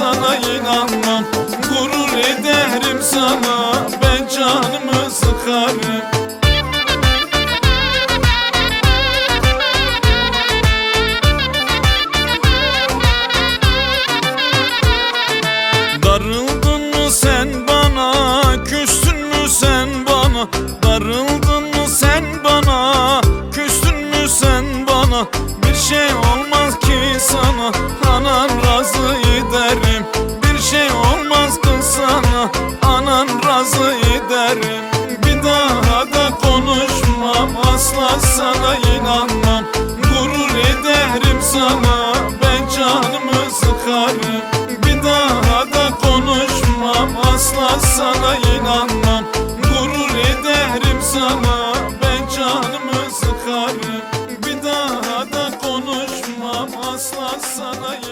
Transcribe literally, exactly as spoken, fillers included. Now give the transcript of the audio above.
sana inanmam. Gurur ederim sana, ben canımı sıkarım. Darıldın mı sen bana, küstün mü sen bana? Darıldın mı sen bana, küstün mü sen bana? Bir şey olmaz ki sana, anan razı ederim. Bir şey olmaz ki sana, anan razı ederim. Bir daha da konuşmam, asla sana inanmam. Gurur ederim sana, ben canımı sıkarım. Bir daha da konuşmam, asla sana inanmam. Gurur ederim sana, ben canımı sıkarım. Bir daha da konuşmam, asla sana inanmam.